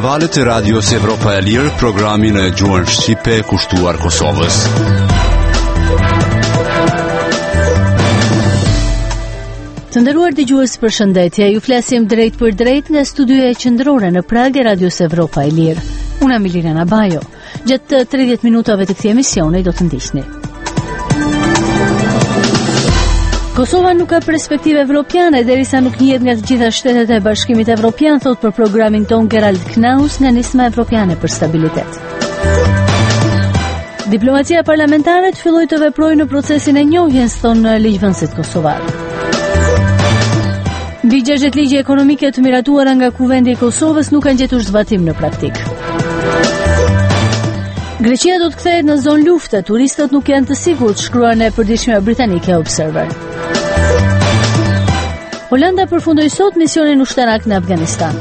valët e Radios Evropa e Lirë, programin e gjuhën shqipe kushtuar Kosovës. Të nderuar dëgjues, përshëndetje. Ju flasim drejt për drejt nga studioja qendrore në Prag e Radios Evropa e Lirë. Unë jam Liliana Bajo. Gjatë 30 minutave të këtij emisioni do të ndiqni. Kosova nuk ka perspektivë evropiane derisa nuk njihet nga të gjitha shtetet e Bashkimit Evropian, thot për programin ton Gerald Knaus nga Nisma Evropiane për Stabilitet. Diplomacia parlamentare të filloi të veprojë në procesin e njohjes, thonë ligjvënësit kosovar. Mbi 60 ligje ekonomike të miratuara nga Kuvendi i Kosovës nuk kanë gjetur zbatim në praktik. Greqia do të kthehet në zonë lufte, turistët nuk janë të sigurt, shkruan e përditshmja britanike Observer. Holanda përfundoi sot misionin ushtarak në Afganistan.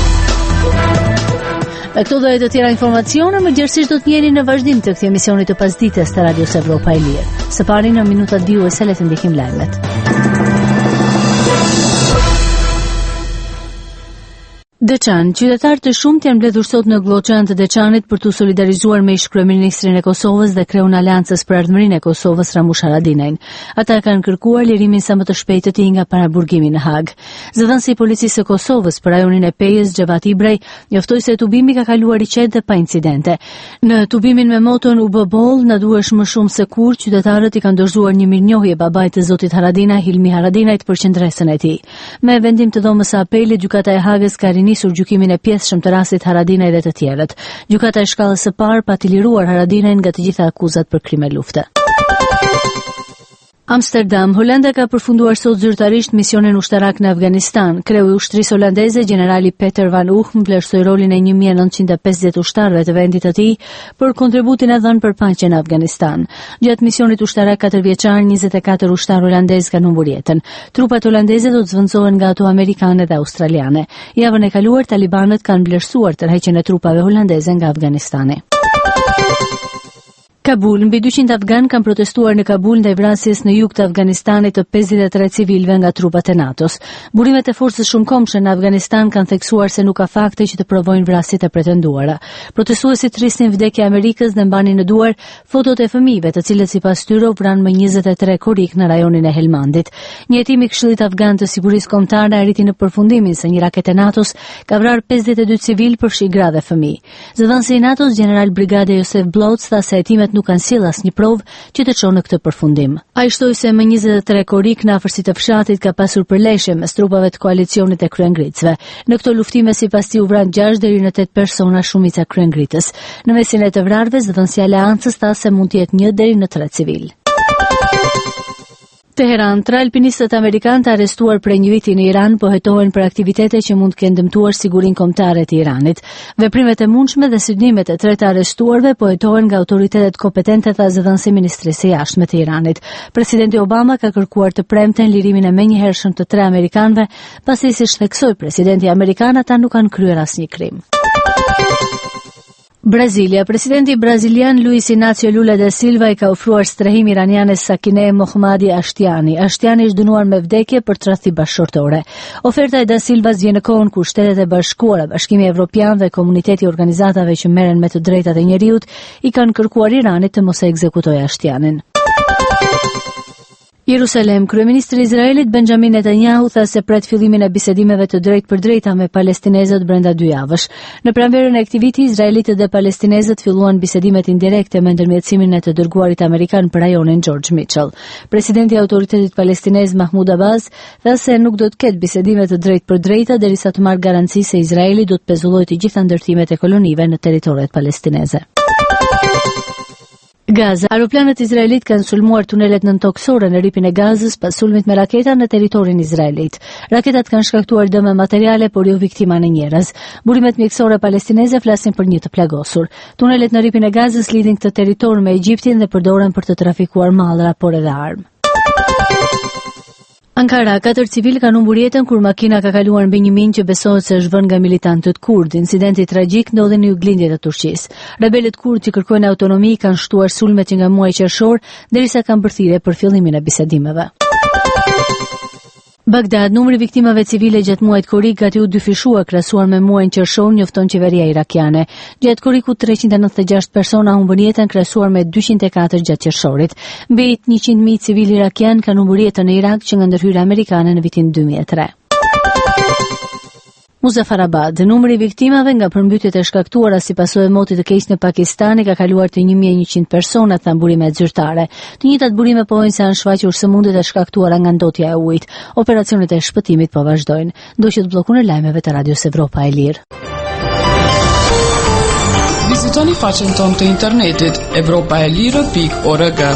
Me këto dhe të tjera informacione, më gjerësisht do të njeni në vazhdim të këtij emisioni të pasdites të Radios Evropa e Lirë. Së pari në minutat dijuese le të ndiqim lajmet. Deçan, qytetarë të shumtë janë mbledhur sot në Glloçan të Deçanit për të solidarizuar me ish-kryeministrin e Kosovës dhe kreun e Aleancës për Ardhmërinë e Kosovës Ramush Haradinajin. Ata kanë kërkuar lirimin sa më të shpejtë të tij nga paraburgimi në Hag. Zëdhënësi i policisë së Kosovës për rajonin e Pejës, Xhevat Ibrej, njoftoi se tubimi ka kaluar i qetë dhe pa incidente. Në tubimin me moton u bë boll, na duhesh më shumë se kur, qytetarët i kanë dorëzuar një mirënjohje babait të zotit Haradinaj, Hilmi Haradinajt, për qendresën e tij. Me vendim të dhomës së apelit, gjykata e Hagës ka nisur gjykimin e pjesëshëm të rastit Haradinaj dhe të tjerët. Gjykata e shkallës së parë pa të liruar Haradinajin nga të gjitha akuzat për krime lufte. Amsterdam, Holanda ka përfunduar sot zyrtarisht misionin ushtarak në Afganistan. Kreu i ushtrisë holandeze, generali Peter van Uhm, vlerësoi rolin e 1950 ushtarëve të vendit të tij për kontributin e dhënë për paqen në Afganistan. Gjatë misionit ushtarak 4 vjeçar, 24 ushtarë holandezë kanë humbur jetën. Trupat holandeze do të zvendësohen nga ato amerikane dhe australiane. Javën e kaluar, talibanët kanë vlerësuar tërheqjen e trupave holandeze nga Afganistani. Kabul, mbi 200 afgan kanë protestuar në Kabul ndaj vrasjes në jug të Afganistanit të 53 civilëve nga trupat e NATO-s. Burimet e forcës shumëkombshme në Afganistan kanë theksuar se nuk ka fakte që të provojnë vrasjet e pretenduara. Protestuesit rrisnin vdekja e Amerikës dhe mbanin në duar fotot e fëmijëve, të cilët sipas tyre u vranë më 23 korik në rajonin e Helmandit. Një hetim i Këshillit Afgan të Sigurisë Kombëtare arriti në përfundimin se një raket e NATO-s ka vrarë 52 civilë, përfshi gra dhe fëmijë. Zëdhënësi i NATO-s, general brigade Josef Blotz, tha se hetimet nuk kanë sjellë asnjë provë që të çojë në këtë përfundim. Ai shtoi se më 23 korik në afërsitë të fshatit ka pasur përleshje mes trupave të koalicionit e kryengritësve. Në këto luftime sipas tij u vranë 6 deri në 8 persona, shumica kryengritës. Në mesin e të vrarëve, zëdhënësia e Aleancës tha se mund të jetë 1 deri në 3 civil. Teheran, 3 alpinistët amerikanë të arrestuar prej një viti në Iran po hetohen për aktivitete që mund të kenë dëmtuar sigurinë kombëtare të Iranit. Veprimet e mundshme dhe synimet e 3 të arrestuarve po hetohen nga autoritetet kompetente, tha zëdhënësi i Ministrisë së Jashtme të Iranit. Presidenti Obama ka kërkuar të premten lirimin e menjëhershëm të 3 amerikanëve, pasi siç theksoi presidenti amerikan, ata nuk kanë kryer asnjë krim. Brazilia, presidenti brazilian Luiz Inácio Lula da Silva i ka ofruar strehim iranianes Sakineh Mohammadi Ashtiani. Ashtiani është dënuar me vdekje për tradhti bashkëshortore. Oferta e da Silvas vjen në kohën kur Shtetet e Bashkuara, Bashkimi Evropian dhe komuniteti i organizatave që merren me të drejtat e njerëzit i kanë kërkuar Iranit të mos e ekzekutojë Ashtianin. Jerusalem, kryeministri i Izraelit Benjamin Netanyahu tha se pret fillimin e bisedimeve të drejtë për drejta me palestinezët brenda 2 javësh. Në pranverën e këtij viti, izraelitët dhe palestinezët filluan bisedimet indirekte me ndërmjetësimin e të dërguarit amerikan për rajonin George Mitchell. Presidenti i autoritetit palestinez Mahmoud Abbas tha se nuk do të ketë bisedime të drejtë për drejta derisa të marrë garanci se Izraeli do të pezullojë të gjitha ndërtimet e kolonive në territoret palestineze. Gaza. Aeroplanët izraelit kanë sulmuar tunelet nëntoksore në ripin e Gazës pas sulmit me raketa në territorin izraelit. Raketat kanë shkaktuar dëme materiale, por jo viktima në njerëz. Burimet mjekësore palestineze flasin për një të plagosur. Tunelet në ripin e Gazës lidhin këtë territor me Egjiptin dhe përdoren për të trafikuar mallra, por edhe armë. Ankara, 4 civil kanë humbur jetën kur makina ka kaluar mbi një minë që besohet se është vënë nga militantët kurd. Incidenti tragjik ndodhi në juglindjet e Turqisë. Rebelët kurd që kërkojnë autonomi kanë shtuar sulmet që nga muaji qershor, derisa kanë bërthire për fillimin e bisedimeve. Bagdad, numri viktimave civile gjatë muajit korrik gati u dyfishua krahasuar me muajin qershor, njofton qeveria irakiane. Gjatë korrikut 396 persona humbën jetën, krahasuar me 204 gjatë qershorit. Mbi 100.000 civil irakian kanë humbur jetën në Irak që nga ndërhyrja amerikane në vitin 2003. Muzaffarabad, numri i viktimave nga përmbytjet e shkaktuara si pasojë e motit të keq në Pakistan ka kaluar të 1100 persona, tha burimet zyrtare. Të njëjtat burime pohojnë se janë shfaqur sëmundjet e shkaktuara nga ndotja e ujit. Operacionet e shpëtimit po vazhdojnë. Ndoqët bllokun e lajmeve të Radios Evropa e Lirë. Vizitoni faqen tonë të internetit europaelire.org.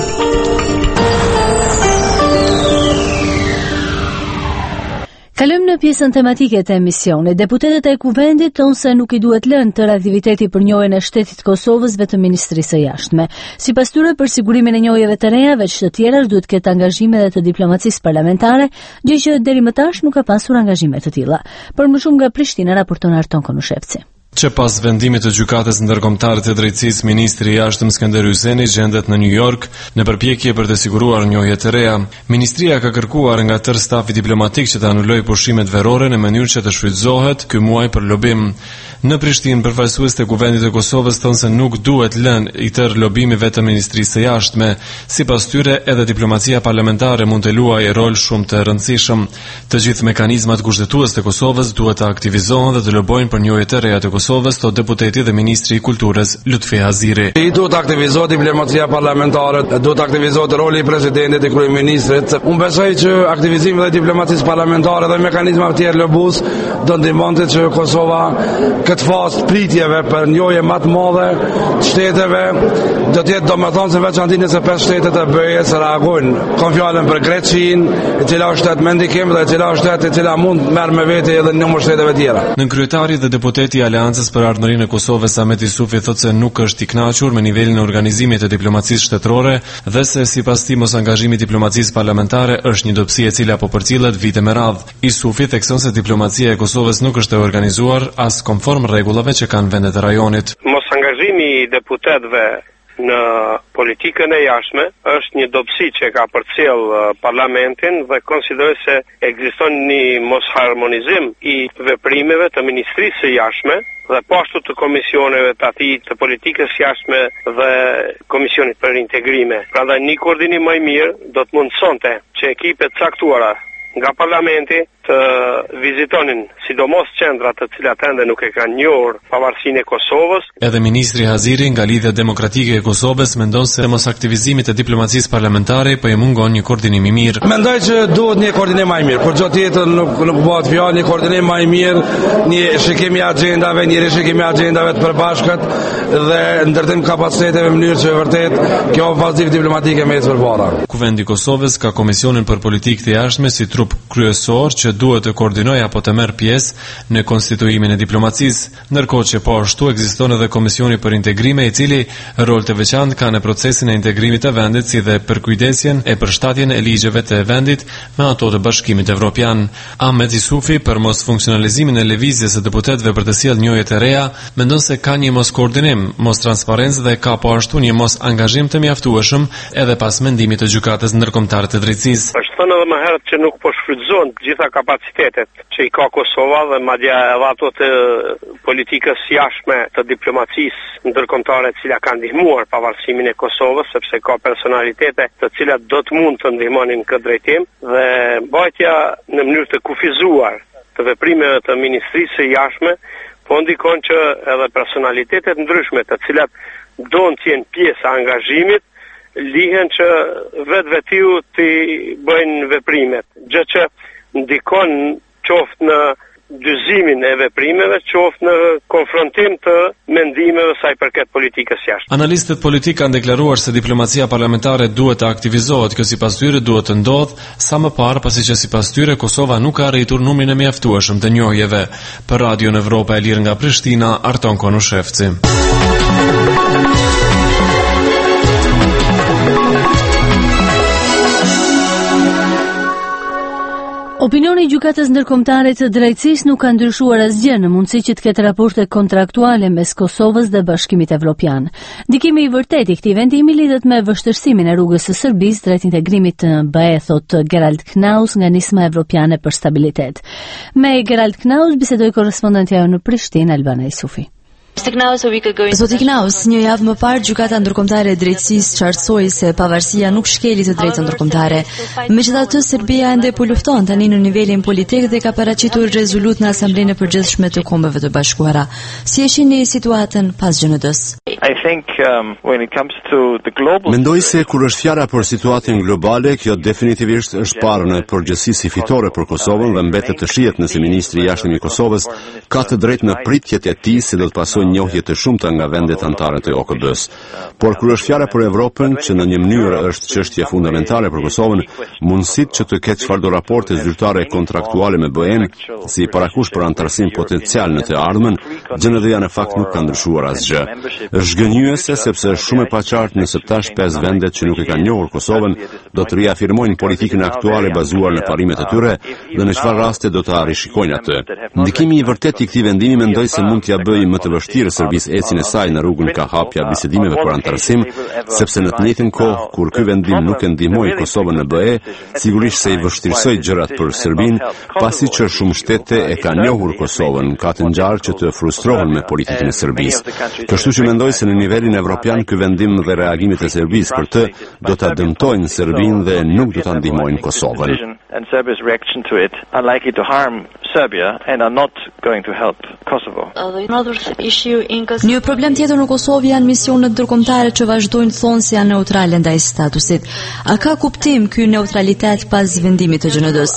Kalojmë në pjesën tematike të emisionit. Deputetët e Kuvendit thonë se nuk i duhet lënë tërë aktiviteti për njohjen e shtetit të Kosovës vetëm Ministrisë së Jashtme. Sipas tyre, për sigurimin e njohjeve të reja, veç të tjera duhet të ketë angazhime dhe të diplomacisë parlamentare, gjë që deri më tash nuk ka pasur angazhime të tilla. Për më shumë nga Prishtina raporton Arton Konushevci. Që pas vendimit të gjykatës ndërkombëtare të drejtësisë, ministri i jashtëm Skënder Hyjseni gjendet në New York në përpjekje për të siguruar njohje të reja. Ministria ka kërkuar nga tërë stafi diplomatik që të anulojë pushimet verore në mënyrë që të shfrytëzohet ky muaj për lobim. Në Prishtinë, përfaqësues të Kuvendit të Kosovës thonë se nuk duhet lënë i tërë lobimi vetëm Ministrisë së Jashtme. Sipas tyre, edhe diplomacia parlamentare mund të luajë rol shumë të rëndësishëm. Të gjithë mekanizmat kushtetues të Kosovës duhet të aktivizohen dhe të lobojnë për njohje të reja të Kosovës, thot deputeti dhe ministri i kulturës Lutfi Haziri. Duhet të aktivizohet diplomacia parlamentare, duhet të aktivizohet roli i presidentit e kryeministrit. Unë besoj që aktivizimi dhe diplomacisë parlamentare dhe mekanizma të tjerë lobus do ndihmonte që Kosova këtë fazë pritjeve për njohje më të madhe të shteteve do të jetë domethënë se veçanti nëse 5 shtete të BE-s reagojnë. Kam fjalën për Greqinë, e cila është shtet me ndikim dhe e cila është shtet e cila mund merr me vete edhe në numër steteve tjera. Nën kryetari dhe deputeti i Aleancës për Ardhmërinë e Kosovës Ahmet Isufi thotë se nuk është i kënaqur me nivelin e organizimit të diplomacisë shtetërore dhe se sipas tij mos angazhimi i diplomacisë parlamentare është një dobësi e cila po përcillet vite me radhë. Isufi thekson se diplomacia e Kosovës nuk është e organizuar as konform rregullave që kanë vendet e rajonit. Mos angazhimi i deputetëve në politikën e jashtme është një dobësi që ka përcjell parlamentin dhe konsideroj se ekziston një mosharmonizim i veprimeve të Ministrisë së Jashtme dhe po ashtu të komisioneve të atij të politikës jashtme dhe komisionit për integrime. Prandaj një koordinim më i mirë do të mundsonte që ekipet caktuara nga parlamenti të vizitonin sidomos qendrat të cilat ende nuk e kanë njohur pavarësinë e Kosovës. Edhe ministri Haziri nga Lidhja Demokratike e Kosovës mendon se mos aktivizimit të diplomacisë parlamentare po i mungon një koordinim i mirë. Mendoj që duhet një koordinim më i mirë. Për çdo tjetër nuk bëhet fjalë, një koordinim më i mirë, një shikim i agjendave, një rishikim i agjendave të përbashkët dhe ndërtim kapaciteteve në mënyrë që vërtet kjo fazë diplomatike më ecë përpara. Kuvendi i Kosovës ka Komisionin për Politikë të Jashtme si trup kryesor që duhet të koordinojë apo të merr pjesë në konstituimin e diplomacisë, ndërkohë që po ashtu ekziston edhe Komisioni për Integrime, i cili rol të veçantë ka në procesin e integrimit të vendit, si dhe për kujdesjen e përshtatjen e ligjeve të vendit me ato të Bashkimit Evropian. Ahmet Isufi, për mos funksionalizimin e lëvizjes së deputetëve për të sjellë njohje të reja, mendon se ka një mos koordinim, mos transparencë dhe ka po ashtu një mos angazhim të mjaftueshëm edhe pas mendimit të gjykatës ndërkombëtare të drejtësisë. Është thënë edhe më herët që nuk po shfrytëzohen të gjitha kapacitetet që i ka Kosova dhe madje edhe ato të politikës jashtme të diplomacisë ndërkombëtare të cilat kanë ndihmuar pavarësimin e Kosovës, sepse ka personalitete të cilat do të mund të ndihmonin këtë drejtim dhe mbajtja në mënyrë të kufizuar të veprimeve të Ministrisë së Jashtme po ndikon që edhe personalitetet ndryshme të cilat donë të jenë pjesë e angazhimit lihen që vetiu të bëjnë veprimet, gjë që ndikon qoftë në dyzimin e veprimeve, qoftë në konfrontim të mendimeve sa i përket politikës jashtme. Analistët politik kanë deklaruar se diplomacia parlamentare duhet të aktivizohet, kjo sipas tyre duhet të ndodhë sa më parë, pasi që sipas tyre Kosova nuk ka arritur numrin e mjaftueshëm të njohjeve. Për Radio Evropa e Lirë nga Prishtina, Arton Konushevci. Opinioni i gjykatës ndërkombëtare të drejtësisë nuk ka ndryshuar asgjë në mundësi që të ketë raporte kontraktuale mes Kosovës dhe Bashkimit Evropian. Ndikimi i vërtetë i këtij vendimi lidhet me vështirësimin e rrugës së Serbisë drejt integrimit të BE, thot Gerald Knaus nga Nisma Evropiane për Stabilitet. Me Gerald Knaus bisedoi korrespondentja në Prishtinë, Albana Isufi. Zoti Knaus, një javë më parë gjykata ndërkombëtare e drejtësisë qartësoi se pavarësia nuk shkeli të drejtën ndërkombëtare. Megjithatë, Serbia ende po lufton tani në nivelin politik dhe ka paraqitur rezolut në Asamblenë e Përgjithshme të Kombeve të Bashkuara. Si e shihni situatën pas GND-s? Mendoj se kur është fjala për situatën globale, kjo definitivisht është parë në përgjithësi si fitore për Kosovën dhe mbetet të shihet nëse ministri i jashtëm i Kosovës ka të drejtë në pritjet e tij se do të pasojë njohje të shumta nga vendet anëtare të OKB-s. Por kur është fjala për Evropën, që në një mënyrë është çështje fundamentale për Kosovën, mundësitë që të ketë çfarëdo raporte zyrtare kontraktuale me BE-n, si parakush për antarësim potencial në të ardhmen, GND-ja në fakt nuk ka ndryshuar asgjë. Është gënjyese sepse është shumë e paqartë nëse tash 5 vendet që nuk e kanë njohur Kosovën do të riafirmojnë politikën aktuale bazuar në parimet e tyre dhe në çfarë raste do ta rishikojnë atë. Ndikimi i vërtetë i këtij vendimi mendoj se mund t'ia bëjë më të vështirë Serbisë ecjen e saj në rrugën ka hapja bisedimeve për antarësim, sepse në të njëjtën kohë kur ky vendim nuk e ndihmoi Kosovën në BE, sigurisht se i vështirësoi gjërat për Serbinë, pasi që shumë shtete e kanë njohur Kosovën, ka të ngjarë që të frustrohen me politikën e Serbisë. Kështu që mendoj se në nivelin evropian ky vendim dhe reagimet e Serbisë për të do ta dëmtojnë Serbinë dhe nuk do ta ndihmojnë Kosovën. Një problem tjetër në Kosovë janë misionet ndërkombëtare që vazhdojnë të thonë se janë neutrale ndaj statusit. A ka kuptim ky neutralitet pas vendimit të GND-s?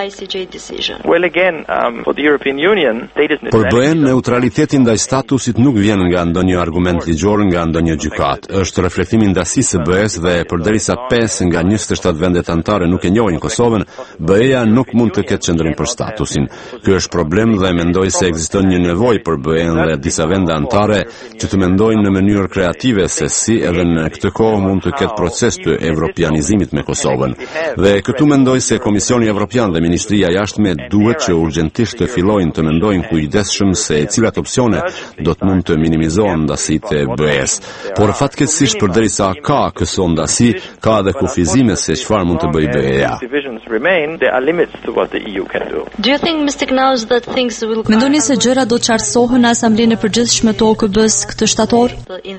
Për BE-n, neutraliteti ndaj statusit nuk vjen nga ndonjë argument ligjor, nga ndonjë gjykat. Është reflektimi i ndasisë së BE-s dhe përderisa 5 nga 27 vendet anëtare nuk e njohin Kosovën, BE-ja nuk mund të ketë qendrim për statusin. Ky është problem dhe mendoj se ekziston një nevojë për BE-n dhe disa vende anëtare që të mendojnë në mënyrë kreative se si edhe në këtë kohë mund të ketë proces të evropianizimit me Kosovën. Dhe këtu mendoj se Komisioni Evropian dhe Ministria e Jashtme duhet që urgjentisht të fillojnë të mendojnë kujdesshëm se cilat opsione do të mund të minimizohen ndasitë e BE-s. Por fatkeqësisht përderisa ka këso ndasi, ka edhe kufizime se çfarë mund të bëjë BE-ja. Mendoni se gjëra do të qartësohen në Asamblenë e Përgjithshme të OKB-s këtë shtator?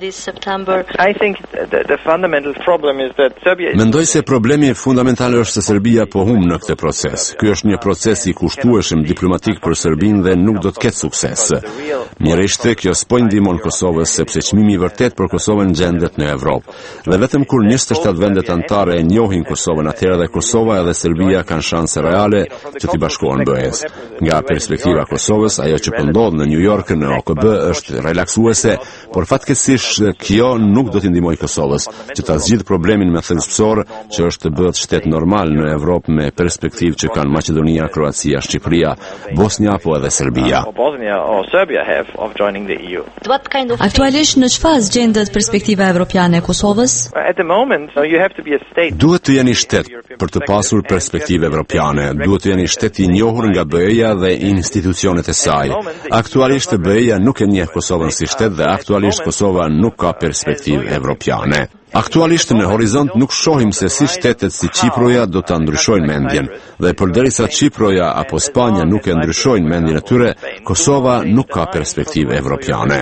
Mendoj se problemi fundamental është se Serbia po humb në këtë proces. Ky është një proces i kushtueshëm diplomatik për Serbinë dhe nuk do të ketë sukses. Mirërisht, kjo s'po ndihmon Kosovës sepse çmimi i vërtet për Kosovën gjendet në Evropë. Dhe vetëm kur 27 vendet anëtare e njohin Kosovën, atëherë dhe Kosova edhe Serbia kanë shanse reale që t'i bashkohen BE-s. Nga perspektiva e Kosovës, ajo që po ndodh në New York në OKB është relaksuese, por fatkeqësisht kjo nuk do t'i ndihmojë Kosovës që ta zgjidhë problemin me thelbësor që është të bëhet shtet normal në Evropë me perspektivë që kanë Maqedonia, Kroacia, Shqipëria, Bosnia apo edhe Serbia. Aktualisht në çfarë gjendet perspektiva evropiane e Kosovës? Duhet të jeni shtet për të pasur perspektivë evropiane. Duhet të jeni shtet i njohur nga BE-ja dhe institucionet e saj. Aktualisht BE-ja nuk e njeh Kosovën si shtet dhe aktualisht Kosova nuk ka perspektivë evropiane. Aktualisht në horizont nuk shohim se si shtetet si Çiproja do ta ndryshojnë mendjen, dhe përderisa Çiproja apo Spanja nuk e ndryshojnë mendjen e tyre, Kosova nuk ka perspektivë evropiane.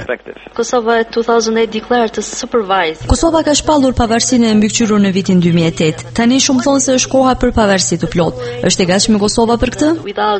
Kosova ka shpallur pavarësinë e mbikëqyrur në vitin 2008. Tani shumë thonë se është koha për pavarësi të plotë. Është e gatshme Kosova për këtë?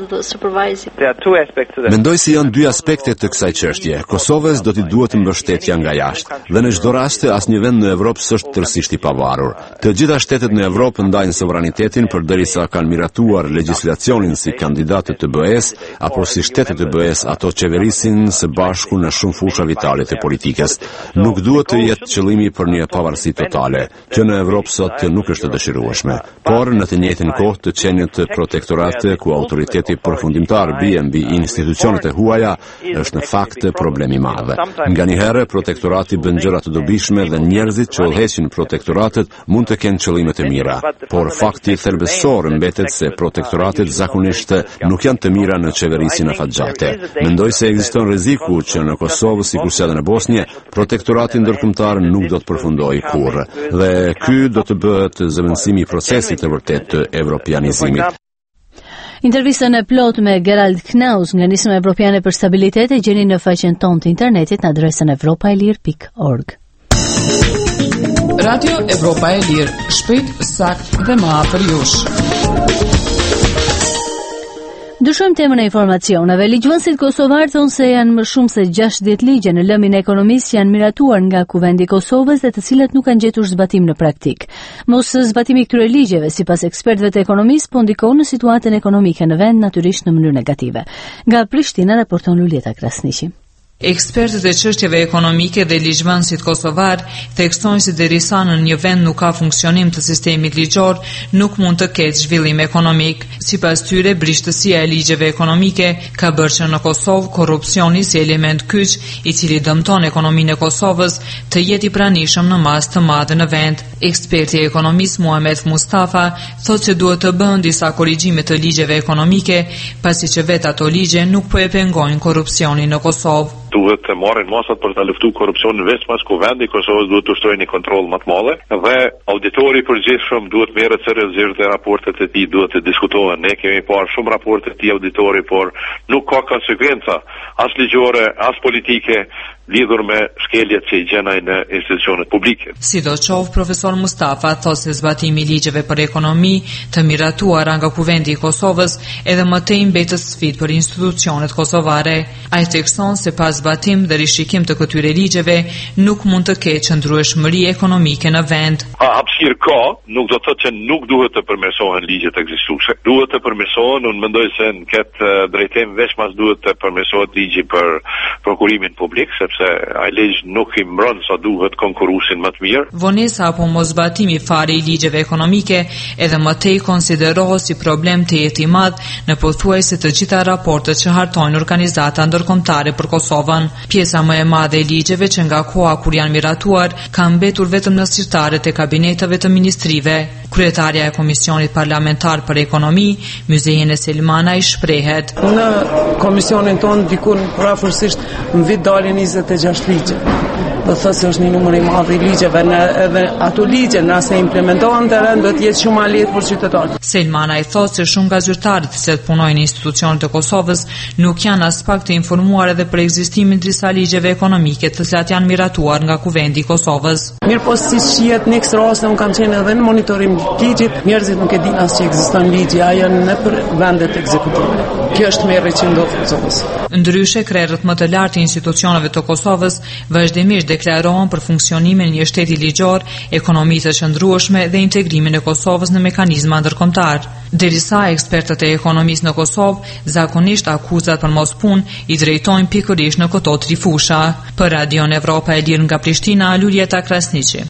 Mendoj se janë dy aspekte të kësaj çështje. Kosovës do t'i duhet mbështetja nga jashtë, dhe në çdo rast asnjë vend në Evropë s'është tërësisht i pavarur. Të gjitha shtetet në Evropë ndajnë sovranitetin përderisa kanë miratuar legjislacionin si kandidatë të BE-s apo si shtete të BE-s, ato qeverisin së bashku në shumë fusha vitale të politikës. Nuk duhet të jetë qëllimi për një pavarësi totale, që në Evropë sot nuk është e dëshirueshme, por në të njëjtën kohë të qenjet protektorate ku autoriteti përfundon përfundimtar bie mbi institucionet e huaja është në fakt problem i madh. Nganjëherë protektorati bën gjëra të dobishme dhe njerëzit që udhëheqin protektoratet mund të kenë qëllimet e mira, por fakti thelbësor mbetet se protektoratet zakonisht nuk janë të mira në qeverisjen afatgjate. Mendoj se ekziston rreziku që në Kosovë, sikurse edhe në Bosnjë, protektorati ndërkombëtar nuk do të përfundojë kurrë dhe ky do të bëhet zëvendësimi i procesit të vërtet të evropianizimit. Intervistën e plot me Gerald Knaus nga Nisma Evropiane për Stabilitet e gjeni në faqen tonë të internetit në adresën evropaelir.org. Radio Evropa e Lirë, shpejt, sakt dhe më afër jush. Ndryshojmë temën e informacioneve. Ligjvënësit kosovar thonë se janë më shumë se 60 ligje në lëmin e ekonomisë janë miratuar nga Kuvendi i Kosovës dhe të cilat nuk kanë gjetur zbatim në praktik. Mos zbatimi i këtyre ligjeve, sipas ekspertëve të ekonomisë, po ndikon në situatën ekonomike në vend natyrisht në mënyrë negative. Nga Prishtina raporton Lulieta Krasniqi. Ekspertët e çështjeve ekonomike dhe ligjvënësit kosovar theksojnë se derisa në një vend nuk ka funksionim të sistemit ligjor, nuk mund të ketë zhvillim ekonomik. Sipas tyre, brishtësia e ligjeve ekonomike ka bërë që në Kosovë korrupsioni si element kyç, i cili dëmton ekonominë e Kosovës, të jetë i pranishëm në masë të madhe në vend. Eksperti i ekonomisë Muhamet Mustafa thotë se duhet të bëhen disa korrigjime të ligjeve ekonomike, pasi që vetë ato ligje nuk po e pengojnë korrupsionin në Kosovë. Duhet të marrin masat për ta luftuar korrupsionin veç pas Kuvendi i Kosovës duhet të ushtrojë një kontroll më të madh dhe auditori i përgjithshëm duhet merret seriozisht dhe raportet e tij duhet të diskutohen. Ne kemi parë shumë raporte të tij auditori, por nuk ka konsekvenca as ligjore, as politike lidhur me shkeljet që i gjenaj në institucionet publike. Sidoqoftë, profesor Mustafa thotë se zbatimi i ligjeve për ekonomi të miratuara nga Kuvendi i Kosovës edhe më tej mbetet sfidë për institucionet kosovare. Ai thekson se pas zbatim dhe rishikim të këtyre ligjeve nuk mund të ketë qëndrueshmëri ekonomike në vend. Hapësirë ka, nuk do të thotë që nuk duhet të përmirësohen ligjet ekzistuese. Duhet të përmirësohen, unë mendoj se në këtë drejtim veç mas duhet të përmirësohet ligji për prokurimin publik, sepse ai ligj nuk i mbron sa duhet konkurruesin më të mirë. Vonesa apo mosbatimi fare i ligjeve ekonomike edhe më tej konsiderohet si problem të jetë i madh në pothuajse të gjitha raportet që hartojnë organizata ndërkombëtare për Kosovën. Pjesa më e madhe e ligjeve që nga koha kur janë miratuar ka mbetur vetëm në sirtaret e kabineteve të ministrive. Kryetaria e Komisionit Parlamentar për Ekonomi, Myzehene Selmana, i shprehet: Në komisionin tonë dikun rafërsisht në vit dalin 26 ligje. Do thotë se është një numër i madh i ligjeve, edhe ato ligje nëse implementohen të rënd do të jetë shumë më lehtë për qytetarët. Selmana i thotë se shumë nga zyrtarët që punojnë në institucionet e Kosovës nuk janë as pak të informuar edhe për ekzistimin të disa ligjeve ekonomike të cilat janë miratuar nga Kuvendi i Kosovës. Mirë po si shihet në këto raste un kam qenë edhe në monitorim ligjit, njerëzit nuk e dinë as që ekziston ligji, ajo në për vendet ekzekutive. Kjo është merri që ndodh në Kosovë. Ndryshe, krerët më të lartë të institucioneve të Kosovës vazhdimisht deklarohen për funksionimin e një shteti ligjor, ekonomisë të qëndrueshme dhe integrimin e Kosovës në mekanizma ndërkombëtar. Derisa ekspertët e ekonomisë në Kosovë zakonisht akuzat për mospunë i drejtojnë pikërisht në këto tri fusha. Për Radion Evropa e Lirë nga Prishtina, Lulieta Krasniqi.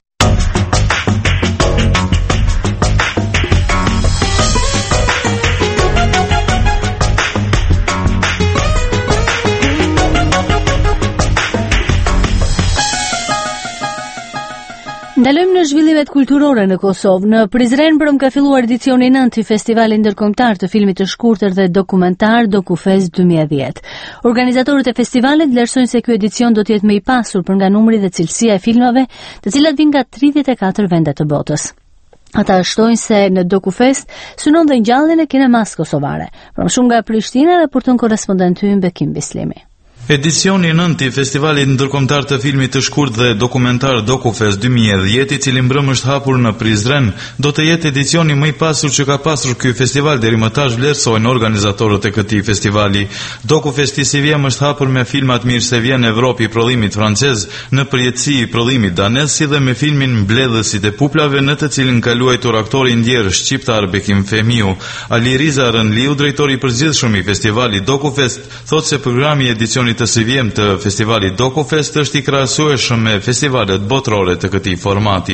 Ndalojmë në zhvillimet kulturore në Kosovë. Në Prizren ka filluar edicioni 9 i Festivalit Ndërkombëtar të filmit të shkurtër dhe dokumentar DokuFest 2010. Organizatorët e festivalit vlerësojnë se ky edicion do të jetë më i pasur për nga numri dhe cilësia e filmave, të cilat vijnë nga 34 vende të botës. Ata shtojnë se në DokuFest synon dhe ngjalljen e kinemas kosovare. Për më shumë nga Prishtina raporton korrespondenti ynë Bekim Bislimi. Edicioni 9 i Festivalit Ndërkombëtar të filmit të shkurt dhe dokumentar DokuFest 2010, i cili mbrëm është hapur në Prizren, do të jetë edicioni më i pasur që ka pasur ky festival deri më tash, vlerësojnë organizatorët e këtij festivali. DokuFesti si vjen është hapur me filmat Mirë se vjen Evropi i prodhimit francez, Në përjetësi i prodhimit danez, si dhe me filmin Mbledhësit e puplave, në të cilin ka luajtur aktori ndjer shqiptar Bekim Femiu. Ali Riza Rënliu, drejtori i përgjithshëm i festivalit DokuFest, thotë se programi i edicionit të sivjem të festivalit DokuFest është i krahasueshëm me festivalet botërore të këtij formati.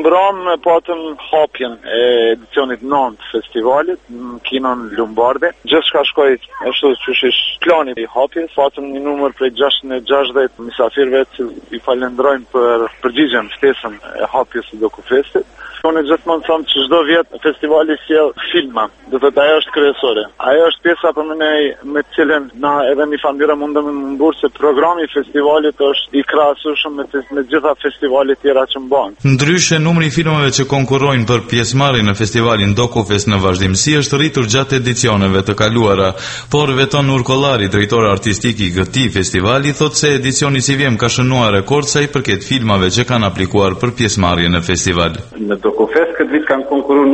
Mbram patëm hapjen e edicionit 9 të festivalit në kinon Lumbarde. Gjithçka shkoi ashtu siç ishte plani i hapjes. Patëm një numër prej 660 mysafirëve që i falenderojmë për përgjigjen, ftesën e hapjes së Dokufestit. Unë gjithmonë them që çdo vit festivali sjell filma, do të thotë ajo është kryesore. Ajo është pjesa për ne me të cilën na edhe një familje mundem të mburë se programi i festivalit është i krahasueshëm me gjitha festivalet tjera që mban. Ndryshe, numri i filmave që konkurrojnë për pjesëmarrje në festivalin Dokufest në vazhdimsi është rritur gjatë edicioneve të kaluara, por Veton Urkollari, drejtori artistik i këtij festivali, thotë se edicioni si vjem ka shënuar rekord sa i përket filmave që kanë aplikuar për pjesëmarrje në festival. Në Dokufest këtë vit kanë konkuruar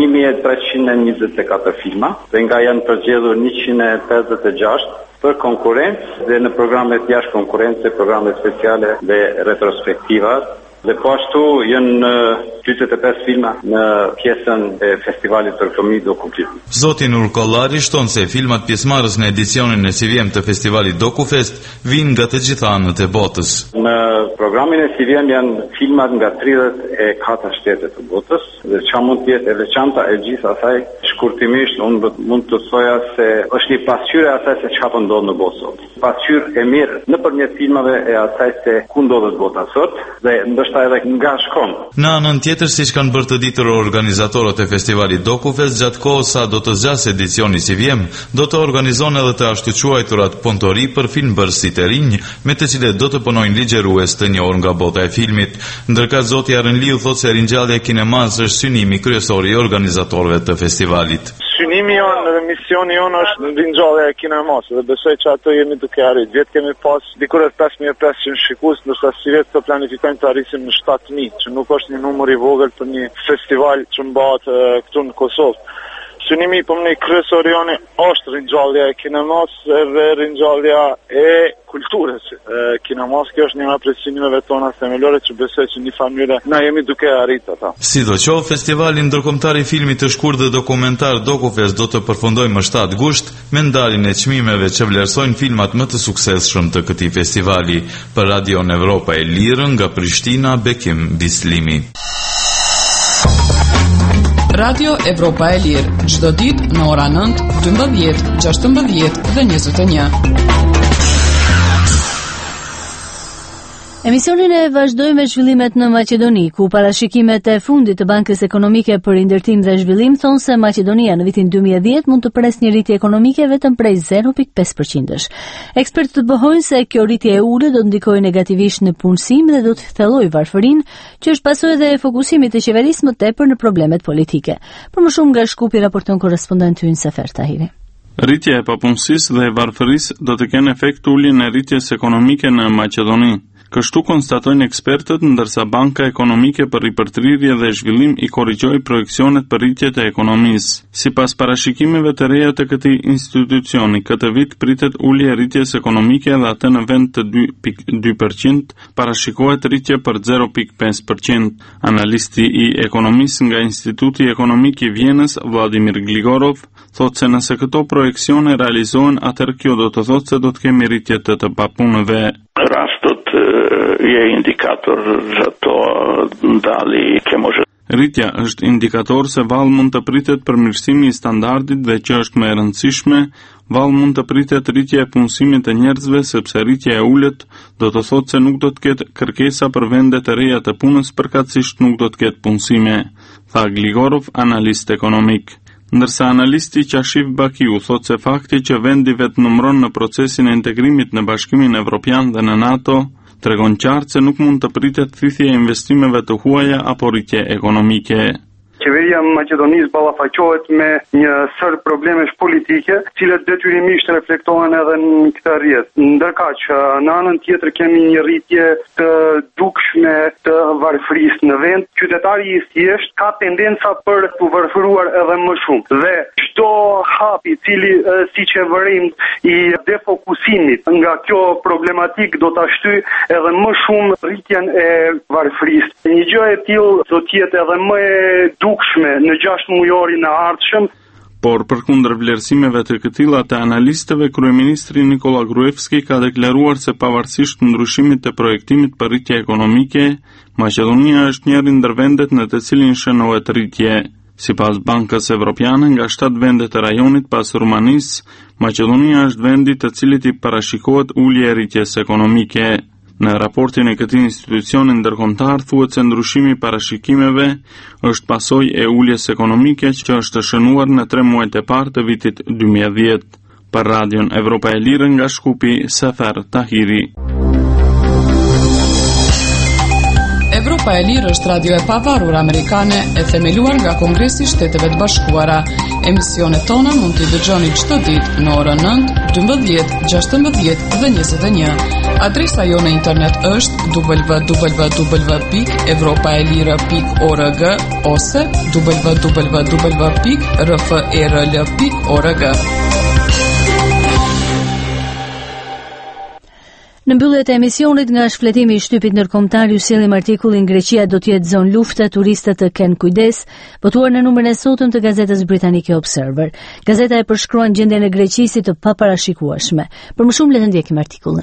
1324 filma, dhe nga janë përgjedhur 156 për konkurrencë dhe në programet jashtë konkurrence, programet speciale dhe retrospektiva. Dhe po ashtu janë 45 filma në pjesën e festivalit për fëmijë Dokufest. Zotin Urkollari shton se filmat pjesëmarrës në edicionin e sivjem të festivalit Dokufest vinë nga të gjitha anët e botës. Në programin e sivjem janë filmat nga 34 shtete të botës dhe çka mund të jetë e veçanta e gjithë asaj, shkurtimisht unë mund të thoja se është një pasqyrë e asaj se çka po ndodh në botë sot. Pasqyrë e mirë nëpërmjet filmave e asaj se ku ndodhet bota sot dhe ndoshta edhe nga shkon. Në anën tjetër, siç kanë bërë të ditur organizatorët e festivalit Dokufest, gjatë kohës sa do të zgjasë edicioni si vjem, do të organizon edhe të ashtu quajturat pontori për filmbërësit e rinj, me të cilët do të punojnë ligjërues të njohur nga bota e filmit. Ndërka zoti Arënliu thotë se ringjallja e kinemas është synimi kryesor i organizatorëve të festivalit. Synimi jonë dhe misioni jonë është në ringjallja e kinemas dhe besoj që ato jemi duke arrit. Vjetë kemi pas dikur 5500 shikues, ndërsa si vetë të planifikojmë të arrisim në 7000, që nuk është një numër i vogël për një festival që mbahet këtu në Kosovë. Synimi për një kryesor jonë është ringjallja e kinemas dhe ringjallja e kulturës. Kinemas kjo është një nga prej synimeve tona themelore që besoj që një familje na jemi duke arritur ata. Sidoqoftë, festivali ndërkombëtar i filmit të shkurtë dhe dokumentar Dokufest do të përfundojë më 7 gusht me ndarjen e çmimeve që vlerësojnë filmat më të suksesshëm të këtij festivali. Për Radio Evropa e Lirë nga Prishtina, Bekim Bislimi. Radio Evropa e Lirë, çdo ditë në ora 9, 12, 16 dhe 21. Emisionin e vazhdojmë me zhvillimet në Maqedoni, ku parashikimet e fundit të Bankës Ekonomike për Indërtim dhe Zhvillim thonë se Maqedonia në vitin 2010 mund të presë një rritje ekonomike vetëm prej 0.5%. Ekspertët të bëhojnë se kjo rritje e ulët do të ndikojë negativisht në punësim dhe do të thellojë varfërinë, që është pasojë dhe e fokusimit të qeverisë më tepër në problemet politike. Për më shumë nga Shkupi raporton korrespondenti ynë Sefer Tahiri. Rritja e papunësisë dhe e varfërisë do të kenë efekt ulje në rritjes ekonomike në Maqedoni. Kështu konstatojnë ekspertët, ndërsa Banka Ekonomike për Ripërtrirje dhe Zhvillim i korrigjoi projekcionet për rritjet e ekonomisë. Sipas parashikimeve të reja të këtij institucioni, këtë vit pritet ulje e rritjes ekonomike dhe atë në vend të 2.2%, parashikohet rritje për 0.5%. Analisti i ekonomisë nga Instituti Ekonomik i Vjenës, Vladimir Gligorov, thotë se nëse këto projekcione realizohen, atëherë kjo do të thotë se do të kemi rritje të papunëve. Rastot je indikator za to da li će može. Rritja është indikator se vallë mund të pritet përmirësimi i standardit dhe që është më e rëndësishme, vallë mund të pritet rritja e punësimit të njerëzve sepse rritja e ulët do të thotë se nuk do të ketë kërkesa për vende të reja të punës, përkatësisht nuk do të ketë punësime, tha Gligorov, analist ekonomik. Ndërsa analisti Qashif Bakiu thotë se fakti që vendi vetë numëron në procesin e integrimit në Bashkimin Evropian dhe në NATO tregon qartë se nuk mund të pritet thithje e investimeve të huaja apo rritje ekonomike. Qeveria e Maqedonisë ballafaqohet me një sër problemesh politike, të cilat detyrimisht reflektohen edhe në këtë rrjet. Ndërkaq në anën tjetër kemi një rritje të dukshme të varfërisë në vend. Qytetari i thjesht ka tendenca për të varfëruar edhe më shumë. Dhe çdo hap i cili si qeverim i defokusimit nga kjo problematik do ta shtyjë edhe më shumë rritjen e varfërisë. Një gjë e tillë do të jetë edhe më e dukshme në 6 mujorin e ardhshëm. Por përkundër vlerësimeve të këtilla të analistëve, kryeministri Nikola Gruevski ka deklaruar se pavarësisht ndryshimit të projektimit për rritje ekonomike, Maqedonia është njëri ndër vendet në të cilin shënohet rritje. Sipas Bankës Evropiane, nga 7 vende të rajonit pas Rumanisë, Maqedonia është vendi të cilit i parashikohet ulje e rritjes ekonomike. Në raportin e këtij institucioni ndërkombëtar thuhet se ndryshimi i parashikimeve është pasojë e uljes ekonomike që është shënuar në 3 muajt e parë të vitit 2010. Për Radion Evropa e Lirë nga Shkupi, Sefer Tahiri. Evropa e Lirë është radio e pavarur amerikane e themeluar nga Kongresi i Shteteve të Bashkuara. Emisionet tona mund t'i dëgjoni çdo ditë në orën 9, 12, 16 dhe 21. Adresa jo në internet është www.evropaelira.org ose www.rferl.org. Në mbyllje të emisionit nga shfletimi i shtypit ndërkombëtar ju sjellim artikullin Greqia do të jetë zonë lufte, turistët të kenë kujdes, botuar në numrin e sotëm të gazetës britanike Observer. Gazeta e përshkruan gjendjen e Greqisë si të paparashikueshme. Për më shumë le të ndjekim artikullin.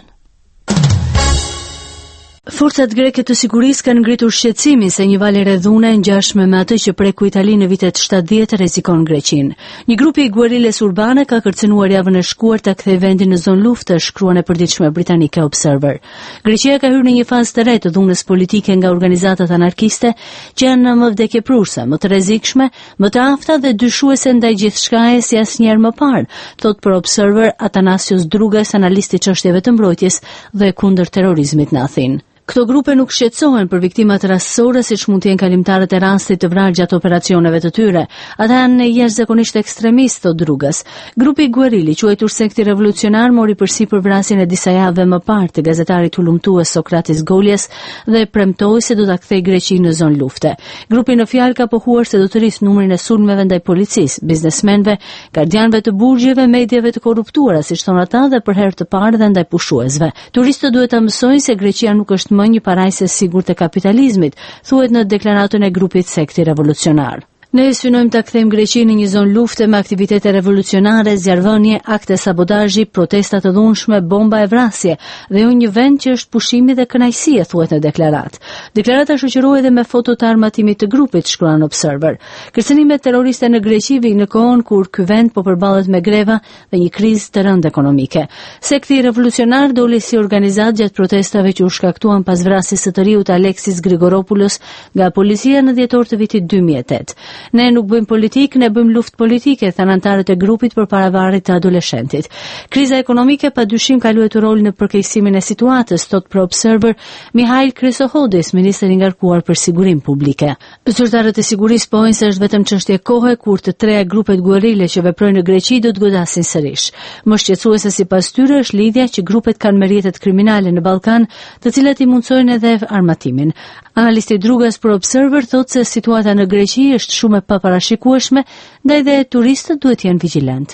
Forcat greke të sigurisë kanë ngritur shqetësimin se një valë rrethune ngjashme me atë që preku Italinë në vitet 70 rrezikon Greqinë. Një grup i gueriles urbane ka kërcënuar javën e shkuar ta kthejë vendin në zonë lufte, shkruan e përditshme britanike Observer. Greqia ka hyrë në një fazë të re të dhunës politike nga organizatat anarkiste që janë më vdekjeprurse, më të rrezikshme, më të afta dhe dyshuese ndaj gjithçkaje si asnjëherë më parë, thot për Observer Atanasios Drugas, analisti i çështjeve të mbrojtjes dhe kundër terrorizmit në Athinë. Këto grupe nuk shqetësohen për viktimat rastësore siç mund të jenë kalimtarët e rastit të vrarë gjatë operacioneve të tyre. Ata janë jashtëzakonisht ekstremistë, thot Drugas. Grupi guerili, quajtur sekti revolucionar, mori përsipër vrasjen e disa javë më parë të gazetarit hulumtues Sokratis Golias dhe premtoi se do ta kthejë Greqinë në zonë lufte. Grupi në fjalë ka pohuar se do të rrisë numrin e sulmeve ndaj policisë, biznesmenëve, gardianëve të burgjeve, mediave të korruptuara, siç thon ata, dhe për herë të parë dhe ndaj pushuesve. Turistët duhet ta mësojnë se Greqia nuk është më një parajse sigurt të kapitalizmit, thuhet në deklaratën e grupit sekti revolucionar. Ne synojmë ta kthejmë Greqinë në një zonë lufte me aktivitete revolucionare, zjarrvënie, akte sabotazhi, protesta të dhunshme, bomba e vrasje dhe jo një vend që është pushimi dhe kënaqësie, thuhet në deklaratë. Deklarata shoqërohet edhe me foto të armatimit të grupit, shkruan Observer. Kërcënimet terroriste në Greqi vijnë në kohën kur ky vend po përballet me greva dhe një krizë të rëndë ekonomike. Sekti revolucionar doli si organizat gjatë protestave që u shkaktuan pas vrasjes së të riut Aleksis Grigoropoulos nga policia në dhjetor të vitit 2008. Ne nuk bëjmë politik, ne bëjmë luftë politike, thanë anëtarët e grupit përpara varrit të adoleshentit. Kriza ekonomike padyshim ka luajtur rol në përkeqësimin e situatës, thot për Observer Mihail Chrysohodis, ministri i ngarkuar për sigurinë publike. Zyrtarët e sigurisë pohojnë se është vetëm çështje kohe kur të treja grupet guerile që veprojnë në Greqi do të godasin sërish. Më shqetësuese sipas tyre është lidhja që grupet kanë me rrjetet kriminale në Ballkan, të cilat i mundsojnë edhe armatimin. Analisti Drugas për Observer thotë se situata në Greqi është shumë e paparashikueshme, ndaj dhe turistët duhet jenë vigjilant.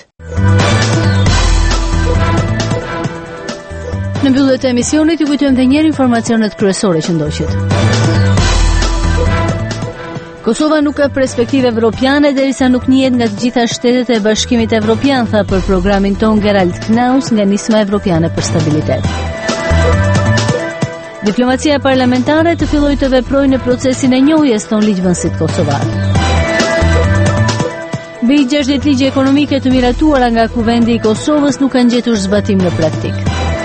Në mbyllje të emisionit ju kujtojmë edhe një herë informacionet kryesore që ndoqët. Kosova nuk ka perspektive evropiane derisa nuk njihet nga të gjitha shtetet e Bashkimit Evropian, tha për programin ton Gerald Knaus nga Nisma Evropiane për Stabilitet. Diplomacia parlamentare të fillojë të veprojë në procesin e njohjes ton ligjvënësit kosovar. Mbi 60 ligje ekonomike të miratuara nga Kuvendi i Kosovës nuk kanë gjetur zbatim në praktik.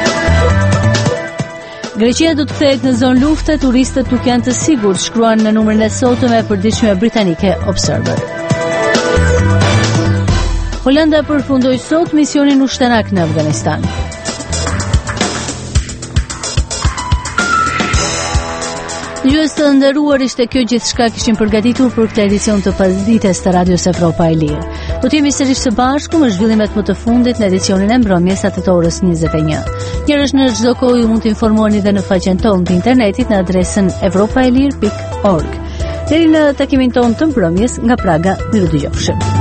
Greqia do të kthehet në zonë lufte, turistët nuk janë të sigurt, shkruan në numrin e sotëm e përditshme britanike Observer. Holanda përfundoi sot misionin ushtarak në Afganistan. Dëgjues të nderuar, ishte kjo gjithçka kishim përgatitur për këtë edicion të pasdites të Radios Evropa e Lirë. Do të jemi sërish së bashku me zhvillimet më të fundit në edicionin e mbrëmjes atë të orës 21. Njërësh në çdo kohë ju mund të informoni dhe në faqen tonë të internetit në adresën evropaelir.org. Deri në takimin tonë të mbrëmjes nga Praga, miru dëgjofshim.